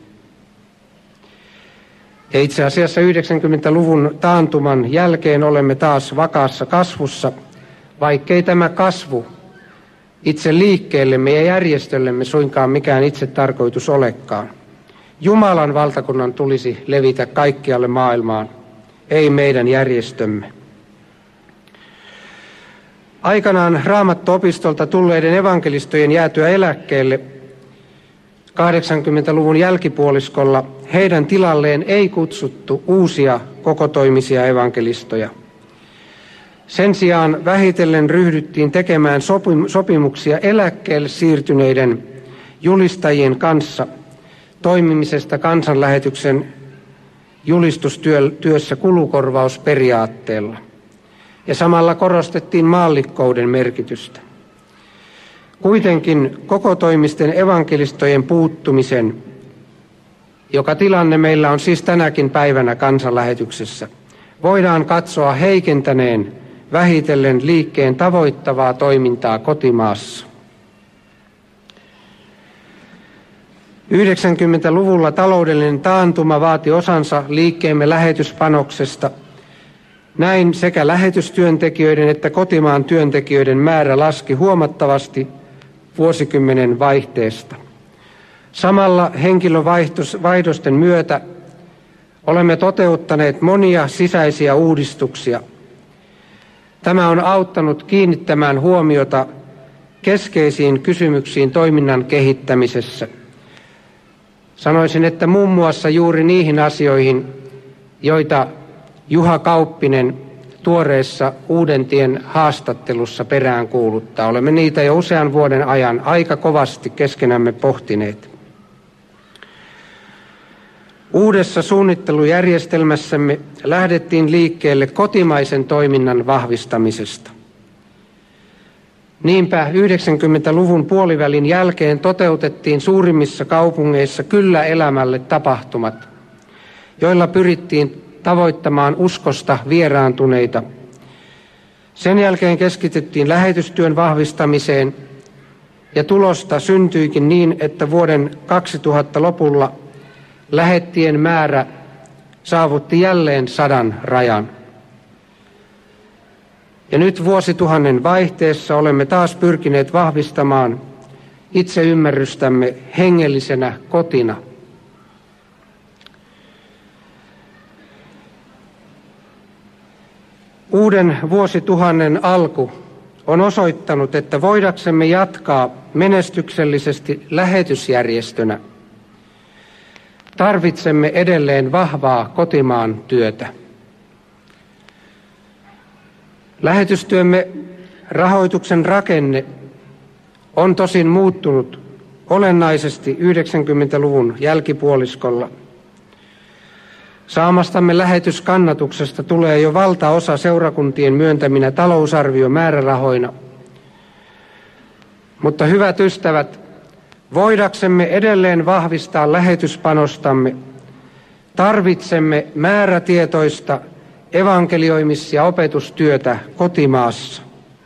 Ja itse asiassa yhdeksänkymmentäluvun taantuman jälkeen olemme taas vakaassa kasvussa, vaikkei tämä kasvu itse liikkeellemme ja järjestöllemme suinkaan mikään itse tarkoitus olekaan. Jumalan valtakunnan tulisi levitä kaikkialle maailmaan, ei meidän järjestömme. Aikanaan Raamattuopistolta tulleiden evankelistojen jäätyä eläkkeelle kahdeksankymmentäluvun jälkipuoliskolla heidän tilalleen ei kutsuttu uusia kokotoimisia evankelistoja. Sen sijaan vähitellen ryhdyttiin tekemään sopimuksia eläkkeelle siirtyneiden julistajien kanssa toimimisesta kansanlähetyksen julistustyössä kulukorvausperiaatteella. Ja samalla korostettiin maallikkouden merkitystä. Kuitenkin kokotoimisten evankelistojen puuttumisen, joka tilanne meillä on siis tänäkin päivänä kansanlähetyksessä, voidaan katsoa heikentäneen vähitellen liikkeen tavoittavaa toimintaa kotimaassa. yhdeksänkymmentäluvulla taloudellinen taantuma vaati osansa liikkeemme lähetyspanoksesta. Näin sekä lähetystyöntekijöiden että kotimaan työntekijöiden määrä laski huomattavasti vuosikymmenen vaihteesta. Samalla henkilövaihdosten myötä olemme toteuttaneet monia sisäisiä uudistuksia. Tämä on auttanut kiinnittämään huomiota keskeisiin kysymyksiin toiminnan kehittämisessä. Sanoisin, että muun muassa juuri niihin asioihin, joita Juha Kauppinen tuoreessa Uudentien haastattelussa peräänkuuluttaa. Olemme niitä jo usean vuoden ajan aika kovasti keskenämme pohtineet. Uudessa suunnittelujärjestelmässämme lähdettiin liikkeelle kotimaisen toiminnan vahvistamisesta. Niinpä yhdeksänkymmentäluvun puolivälin jälkeen toteutettiin suurimmissa kaupungeissa Kyllä elämälle tapahtumat, joilla pyrittiin tavoittamaan uskosta vieraantuneita. Sen jälkeen keskityttiin lähetystyön vahvistamiseen ja tulosta syntyikin niin, että vuoden kaksituhatta lopulla lähettien määrä saavutti jälleen sadan rajan. Ja nyt vuosituhannen vaihteessa olemme taas pyrkineet vahvistamaan itseymmärrystämme hengellisenä kotina. Uuden vuosituhannen alku on osoittanut, että voidaksemme jatkaa menestyksellisesti lähetysjärjestönä, tarvitsemme edelleen vahvaa kotimaan työtä. Lähetystyömme rahoituksen rakenne on tosin muuttunut olennaisesti yhdeksänkymmentäluvun jälkipuoliskolla. Saamastamme lähetyskannatuksesta tulee jo valtaosa seurakuntien myöntäminä talousarviomäärärahoina. Mutta hyvät ystävät, voidaksemme edelleen vahvistaa lähetyspanostamme, tarvitsemme määrätietoista evankelioimis- ja opetustyötä kotimaassa.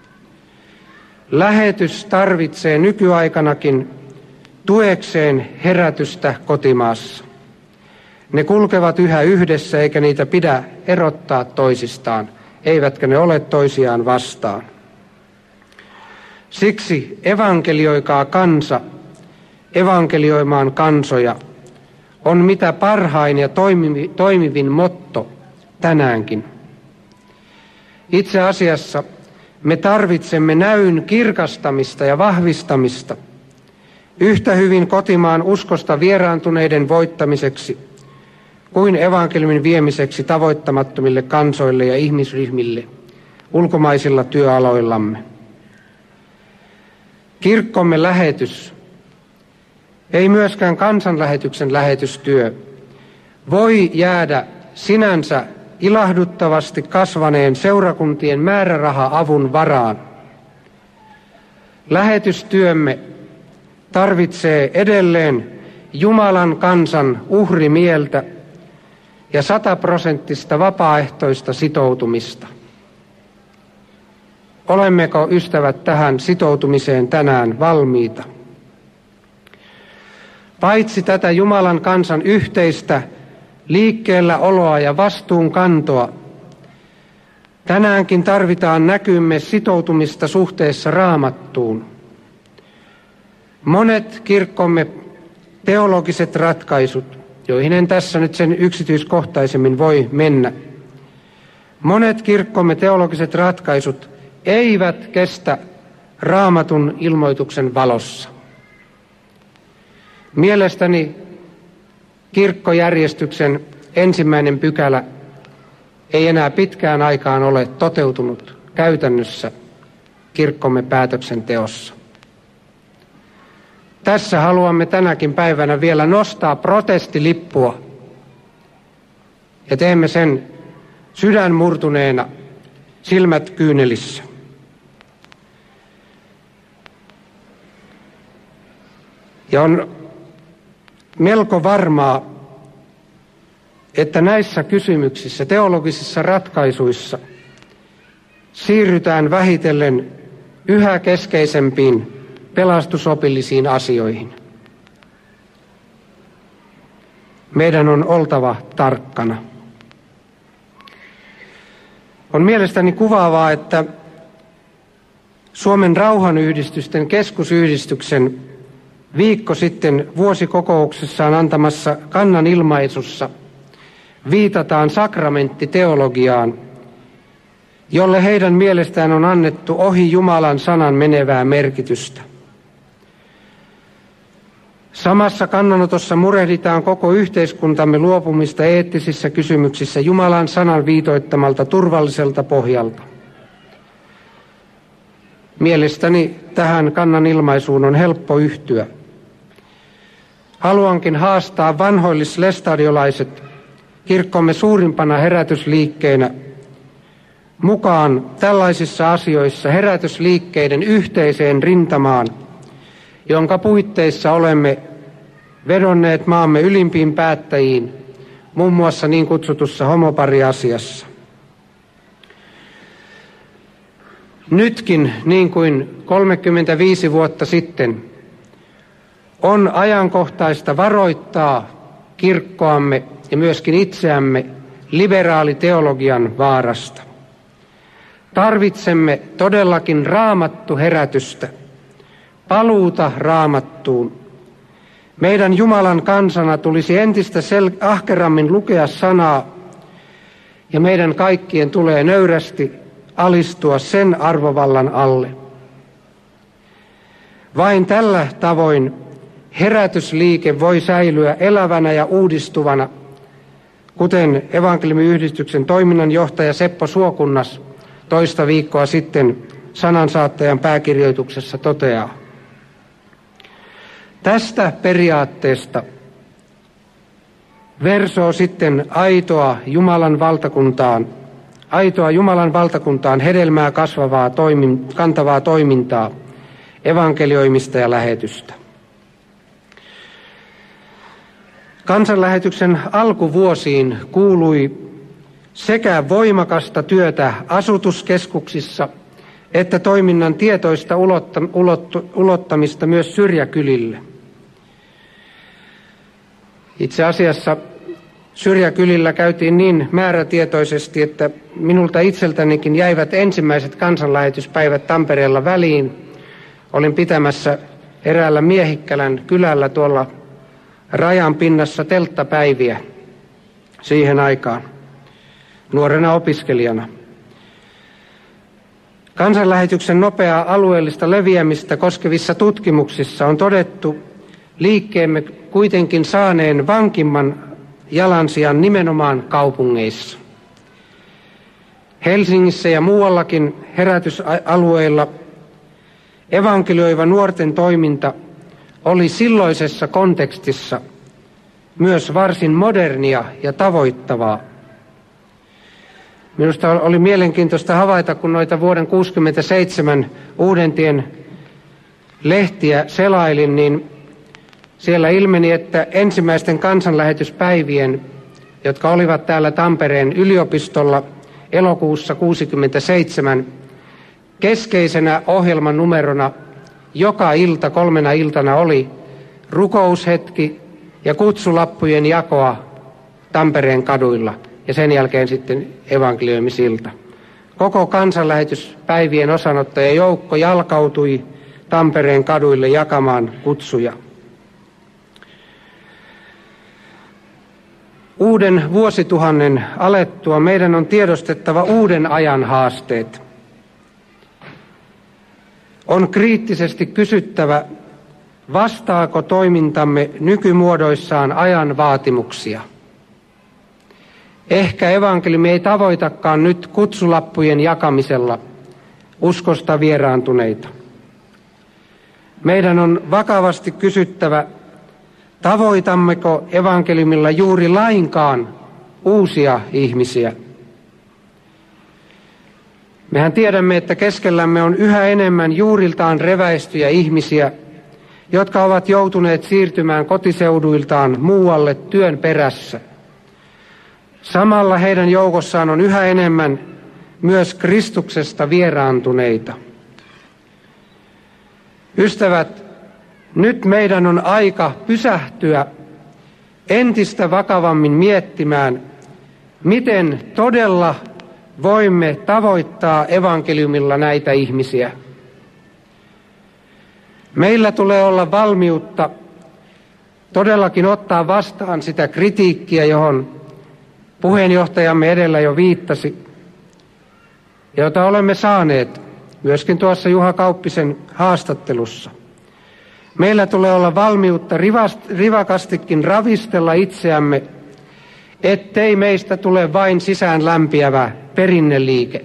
Lähetys tarvitsee nykyaikanakin tuekseen herätystä kotimaassa. Ne kulkevat yhä yhdessä eikä niitä pidä erottaa toisistaan, eivätkä ne ole toisiaan vastaan. Siksi evankelioikaa kansa, evankelioimaan kansoja on mitä parhain ja toimivin motto tänäänkin. Itse asiassa me tarvitsemme näyn kirkastamista ja vahvistamista yhtä hyvin kotimaan uskosta vieraantuneiden voittamiseksi kuin evankeliumin viemiseksi tavoittamattomille kansoille ja ihmisryhmille ulkomaisilla työaloillamme. Kirkkomme lähetys, ei myöskään kansanlähetyksen lähetystyö, voi jäädä sinänsä ilahduttavasti kasvaneen seurakuntien määräraha-avun varaan. Lähetystyömme tarvitsee edelleen Jumalan kansan uhrimieltä ja sataprosenttista vapaaehtoista sitoutumista. Olemmeko, ystävät, tähän sitoutumiseen tänään valmiita? Paitsi tätä Jumalan kansan yhteistä liikkeellä oloa ja vastuunkantoa, tänäänkin tarvitaan näkymme sitoutumista suhteessa Raamattuun. Monet kirkkomme teologiset ratkaisut, joihin en tässä nyt sen yksityiskohtaisemmin voi mennä, monet kirkkomme teologiset ratkaisut eivät kestä Raamatun ilmoituksen valossa. Mielestäni kirkkojärjestyksen ensimmäinen pykälä ei enää pitkään aikaan ole toteutunut käytännössä kirkkomme päätöksenteossa. Tässä haluamme tänäkin päivänä vielä nostaa protestilippua ja teemme sen sydänmurtuneena, silmät kyynelissä. Ja on melko varmaa, että näissä kysymyksissä, teologisissa ratkaisuissa, siirrytään vähitellen yhä keskeisempiin pelastusopillisiin asioihin. Meidän on oltava tarkkana. On mielestäni kuvaavaa, että Suomen rauhanyhdistysten keskusyhdistyksen viikko sitten vuosikokouksessaan antamassa kannanilmaisussa viitataan sakramenttiteologiaan, jolle heidän mielestään on annettu ohi Jumalan sanan menevää merkitystä. Samassa kannanotossa murehditaan koko yhteiskuntamme luopumista eettisissä kysymyksissä Jumalan sanan viitoittamalta turvalliselta pohjalta. Mielestäni tähän kannanilmaisuun on helppo yhtyä. Haluankin haastaa vanhoillislestadiolaiset kirkkomme suurimpana herätysliikkeenä mukaan tällaisissa asioissa herätysliikkeiden yhteiseen rintamaan, jonka puitteissa olemme vedonneet maamme ylimpiin päättäjiin, muun muassa niin kutsutussa homopariasiassa. Nytkin, niin kuin kolmekymmentäviisi vuotta sitten, on ajankohtaista varoittaa kirkkoamme ja myöskin itseämme liberaaliteologian vaarasta. Tarvitsemme todellakin raamattuherätystä, paluuta raamattuun. Meidän Jumalan kansana tulisi entistä sel- ahkerammin lukea sanaa, ja meidän kaikkien tulee nöyrästi alistua sen arvovallan alle. Vain tällä tavoin herätysliike voi säilyä elävänä ja uudistuvana, kuten evankeliumiyhdistyksen toiminnanjohtaja Seppo Suokunnas toista viikkoa sitten sanansaattajan pääkirjoituksessa toteaa. Tästä periaatteesta versoo sitten aitoa Jumalan valtakuntaan, aitoa Jumalan valtakuntaan hedelmää kasvavaa toimin, kantavaa toimintaa, evankelioimista ja lähetystä. Kansanlähetyksen alkuvuosiin kuului sekä voimakasta työtä asutuskeskuksissa että toiminnan tietoista ulotta, ulottu, ulottamista myös syrjäkylille. Itse asiassa syrjäkylillä käytiin niin määrätietoisesti, että minulta itseltänikin jäivät ensimmäiset kansanlähetyspäivät Tampereella väliin. Olin pitämässä eräällä Miehikkälän kylällä tuolla rajan pinnassa telttapäiviä siihen aikaan nuorena opiskelijana. Kansanlähetyksen nopeaa alueellista leviämistä koskevissa tutkimuksissa on todettu liikkeemme kuitenkin saaneen vankimman jalansijan nimenomaan kaupungeissa. Helsingissä ja muuallakin herätysalueilla evankelioiva nuorten toiminta oli silloisessa kontekstissa myös varsin modernia ja tavoittavaa. Minusta oli mielenkiintoista havaita, kun noita vuoden kuusikymmentäseitsemän Uudentien lehtiä selailin, niin siellä ilmeni, että ensimmäisten kansanlähetyspäivien, jotka olivat täällä Tampereen yliopistolla elokuussa kuusikymmentäseitsemän, keskeisenä ohjelman numerona joka ilta kolmena iltana oli rukoushetki ja kutsulappujen jakoa Tampereen kaduilla ja sen jälkeen sitten evankelioimisilta. Koko kansanlähetyspäivien osanottajajoukko jalkautui Tampereen kaduille jakamaan kutsuja. Uuden vuosituhannen alettua meidän on tiedostettava uuden ajan haasteet. On kriittisesti kysyttävä, Vastaako toimintamme nykymuodoissaan ajan vaatimuksia? Ehkä evankeliumi ei tavoitakaan nyt kutsulappujen jakamisella uskosta vieraantuneita. Meidän on vakavasti kysyttävä, tavoitammeko evankeliumilla juuri lainkaan uusia ihmisiä? Mehän tiedämme, että keskellämme on yhä enemmän juuriltaan reväistyjä ihmisiä, jotka ovat joutuneet siirtymään kotiseuduiltaan muualle työn perässä. Samalla heidän joukossaan on yhä enemmän myös Kristuksesta vieraantuneita. Ystävät, nyt meidän on aika pysähtyä entistä vakavammin miettimään, miten todella voimme tavoittaa evankeliumilla näitä ihmisiä. Meillä tulee olla valmiutta todellakin ottaa vastaan sitä kritiikkiä, johon puheenjohtajamme edellä jo viittasi, jota olemme saaneet myöskin tuossa Juha Kauppisen haastattelussa. Meillä tulee olla valmiutta rivakastikin ravistella itseämme, ettei meistä tule vain sisään lämpiävä perinneliike.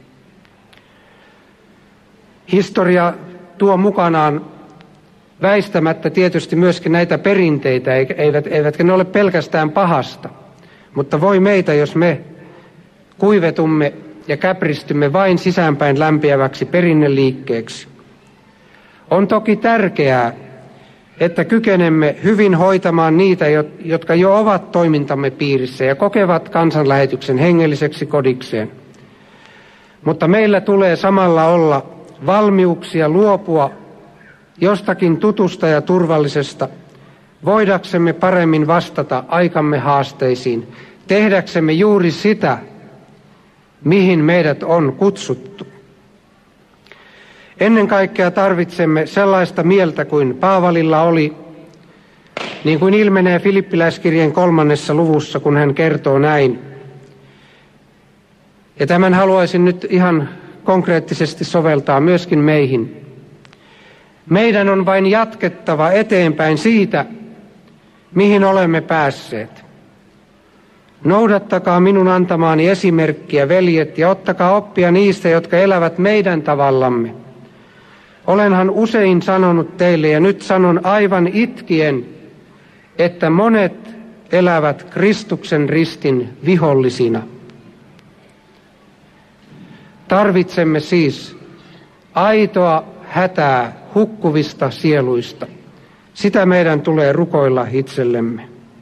Historia tuo mukanaan väistämättä tietysti myöskin näitä perinteitä, eivätkä ne ole pelkästään pahasta. Mutta voi meitä, jos me kuivetumme ja käpristymme vain sisäänpäin lämpiäväksi perinneliikkeeksi. On toki tärkeää, että kykenemme hyvin hoitamaan niitä, jotka jo ovat toimintamme piirissä ja kokevat kansanlähetyksen hengelliseksi kodikseen. Mutta meillä tulee samalla olla valmiuksia luopua jostakin tutusta ja turvallisesta, voidaksemme paremmin vastata aikamme haasteisiin, tehdäksemme juuri sitä, mihin meidät on kutsuttu. Ennen kaikkea tarvitsemme sellaista mieltä kuin Paavalilla oli, niin kuin ilmenee Filippiläiskirjeen kolmannessa luvussa, kun hän kertoo näin. Ja tämän haluaisin nyt ihan konkreettisesti soveltaa myöskin meihin. Meidän on vain jatkettava eteenpäin siitä, mihin olemme päässeet. Noudattakaa minun antamaani esimerkkiä, veljet, ja ottakaa oppia niistä, jotka elävät meidän tavallamme. Olenhan usein sanonut teille, ja nyt sanon aivan itkien, että monet elävät Kristuksen ristin vihollisina. Tarvitsemme siis aitoa hätää hukkuvista sieluista. Sitä meidän tulee rukoilla itsellemme.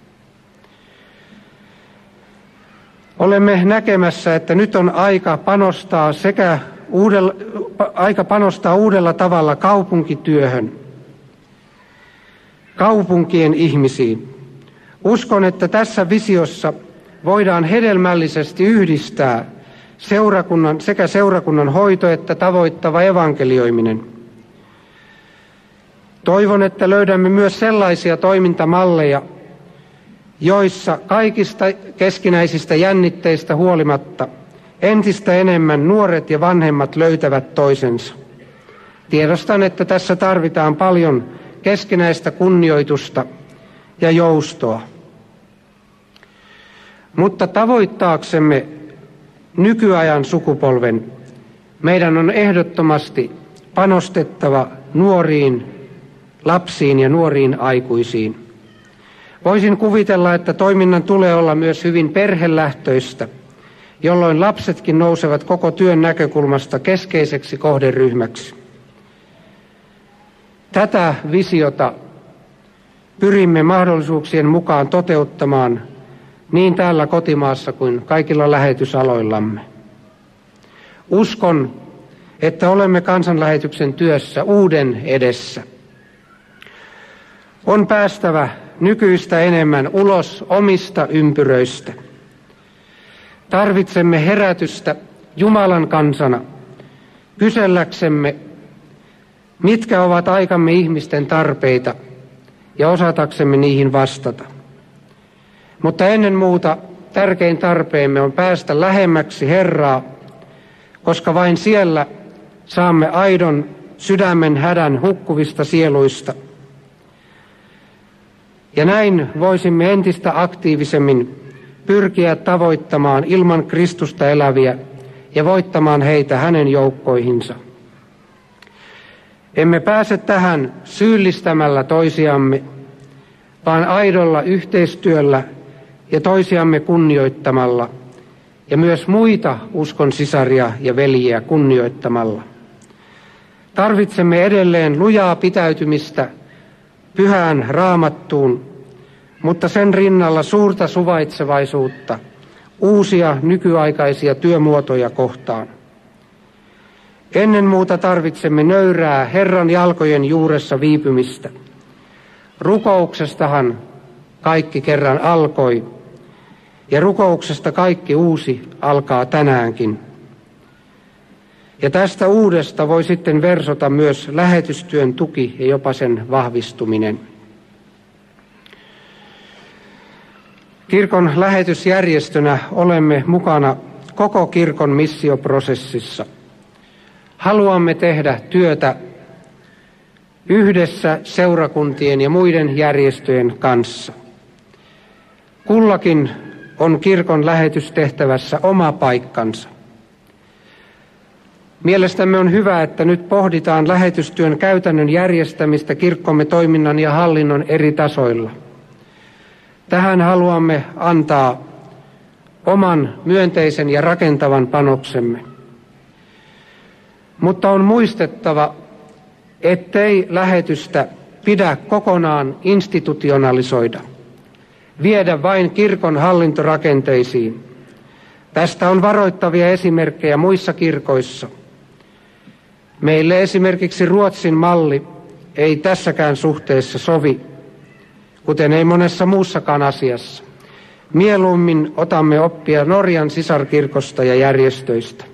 Olemme näkemässä, että nyt on aika panostaa sekä uudella, aika panostaa uudella tavalla kaupunkityöhön, kaupunkien ihmisiin. Uskon, että tässä visiossa voidaan hedelmällisesti yhdistää seurakunnan, sekä seurakunnan hoito että tavoittava evankelioiminen. Toivon, että löydämme myös sellaisia toimintamalleja, joissa kaikista keskinäisistä jännitteistä huolimatta entistä enemmän nuoret ja vanhemmat löytävät toisensa. Tiedostan, että tässä tarvitaan paljon keskinäistä kunnioitusta ja joustoa. Mutta tavoittaaksemme nykyajan sukupolven meidän on ehdottomasti panostettava nuoriin, lapsiin ja nuoriin aikuisiin. Voisin kuvitella, että toiminnan tulee olla myös hyvin perhelähtöistä, jolloin lapsetkin nousevat koko työn näkökulmasta keskeiseksi kohderyhmäksi. Tätä visiota pyrimme mahdollisuuksien mukaan toteuttamaan niin täällä kotimaassa kuin kaikilla lähetysaloillamme. Uskon, että olemme kansanlähetyksen työssä uuden edessä. On päästävä nykyistä enemmän ulos omista ympyröistä. Tarvitsemme herätystä Jumalan kansana kyselläksemme, mitkä ovat aikamme ihmisten tarpeita ja osataksemme niihin vastata. Mutta ennen muuta tärkein tarpeemme on päästä lähemmäksi Herraa, koska vain siellä saamme aidon sydämen hädän hukkuvista sieluista Ja näin voisimme entistä aktiivisemmin pyrkiä tavoittamaan ilman Kristusta eläviä ja voittamaan heitä hänen joukkoihinsa. Emme pääse tähän syyllistämällä toisiamme, vaan aidolla yhteistyöllä ja toisiamme kunnioittamalla ja myös muita uskon sisaria ja veljiä kunnioittamalla. Tarvitsemme edelleen lujaa pitäytymistä pyhään Raamattuun, mutta sen rinnalla suurta suvaitsevaisuutta uusia nykyaikaisia työmuotoja kohtaan. Ennen muuta tarvitsemme nöyrää Herran jalkojen juuressa viipymistä. Rukouksestahan kaikki kerran alkoi, ja rukouksesta kaikki uusi alkaa tänäänkin. Ja tästä uudesta voi sitten versota myös lähetystyön tuki ja jopa sen vahvistuminen. Kirkon lähetysjärjestönä olemme mukana koko kirkon missioprosessissa. Haluamme tehdä työtä yhdessä seurakuntien ja muiden järjestöjen kanssa. Kullakin on kirkon lähetystehtävässä oma paikkansa. Mielestämme on hyvä, että nyt pohditaan lähetystyön käytännön järjestämistä kirkkomme toiminnan ja hallinnon eri tasoilla. Tähän haluamme antaa oman myönteisen ja rakentavan panoksemme. Mutta on muistettava, ettei lähetystä pidä kokonaan institutionalisoida, viedä vain kirkon hallintorakenteisiin. Tästä on varoittavia esimerkkejä muissa kirkoissa. Meille esimerkiksi Ruotsin malli ei tässäkään suhteessa sovi, kuten ei monessa muussakaan asiassa. Mieluummin otamme oppia Norjan sisarkirkosta ja järjestöistä.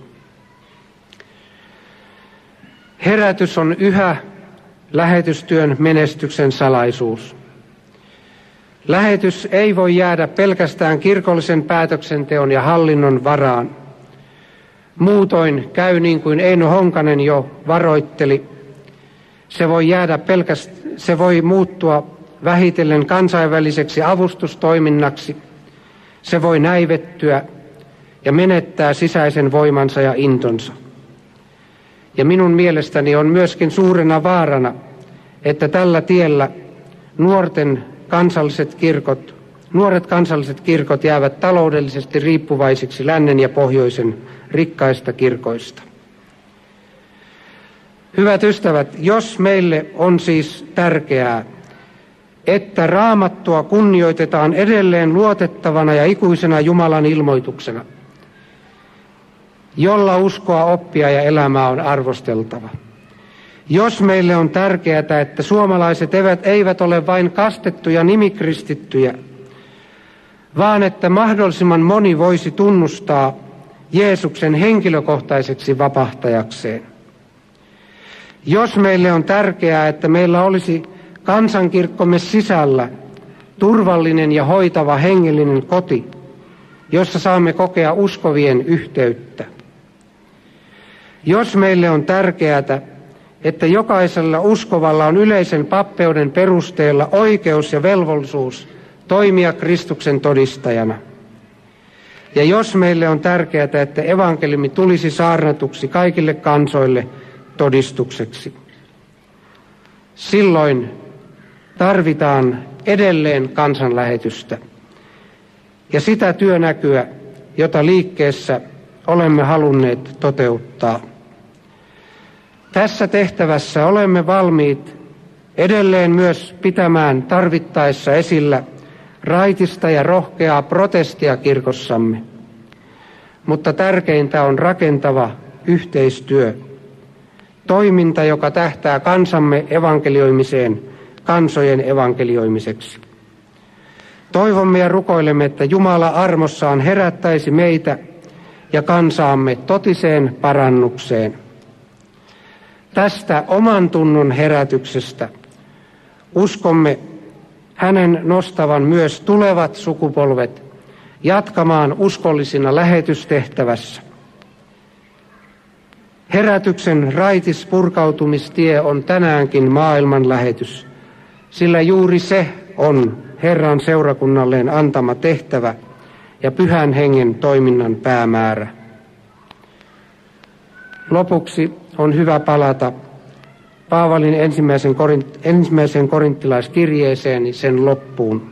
Herätys on yhä lähetystyön menestyksen salaisuus. Lähetys ei voi jäädä pelkästään kirkollisen päätöksenteon ja hallinnon varaan. Muutoin käy niin kuin Eino Honkanen jo varoitteli. Se voi jäädä pelkästään, se voi muuttua vähitellen kansainväliseksi avustustoiminnaksi. Se voi näivettyä ja menettää sisäisen voimansa ja intonsa. Ja minun mielestäni on myöskin suurena vaarana, että tällä tiellä nuorten kansalliset kirkot, nuoret kansalliset kirkot jäävät taloudellisesti riippuvaisiksi lännen ja pohjoisen rikkaista kirkoista. Hyvät ystävät, jos meille on siis tärkeää, että Raamattua kunnioitetaan edelleen luotettavana ja ikuisena Jumalan ilmoituksena, jolla uskoa, oppia ja elämää on arvosteltava. Jos meille on tärkeää, että suomalaiset eivät ole vain kastettuja nimikristittyjä, vaan että mahdollisimman moni voisi tunnustaa Jeesuksen henkilökohtaiseksi vapahtajakseen. Jos meille on tärkeää, että meillä olisi kansankirkkomme sisällä turvallinen ja hoitava hengellinen koti, jossa saamme kokea uskovien yhteyttä. Jos meille on tärkeää, että jokaisella uskovalla on yleisen pappeuden perusteella oikeus ja velvollisuus toimia Kristuksen todistajana. Ja jos meille on tärkeää, että evankeliumi tulisi saarnatuksi kaikille kansoille todistukseksi, silloin tarvitaan edelleen kansanlähetystä ja sitä työnäkyä, jota liikkeessä olemme halunneet toteuttaa. Tässä tehtävässä olemme valmiit edelleen myös pitämään tarvittaessa esillä raitista ja rohkeaa protestia kirkossamme. Mutta tärkeintä on rakentava yhteistyö, toiminta, joka tähtää kansamme evankelioimiseen, kansojen evankelioimiseksi. Toivomme ja rukoilemme, että Jumala armossaan herättäisi meitä ja kansaamme totiseen parannukseen. Tästä oman tunnon herätyksestä uskomme hänen nostavan myös tulevat sukupolvet jatkamaan uskollisina lähetystehtävässä. Herätyksen raitis purkautumistie on tänäänkin maailman lähetys, sillä juuri se on Herran seurakunnalleen antama tehtävä ja Pyhän Hengen toiminnan päämäärä. Lopuksi on hyvä palata Paavalin ensimmäisen, korint, ensimmäisen korinttilaiskirjeeseen sen loppuun.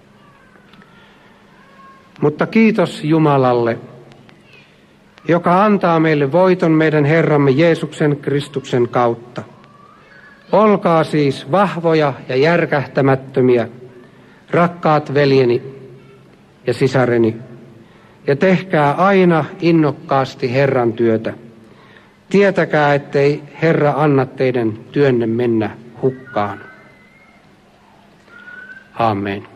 Mutta kiitos Jumalalle, joka antaa meille voiton meidän Herramme Jeesuksen Kristuksen kautta. Olkaa siis vahvoja ja järkähtämättömiä, rakkaat veljeni ja sisareni, ja tehkää aina innokkaasti Herran työtä. Tietäkää, ettei Herra anna teidän työnne mennä hukkaan. Aamen.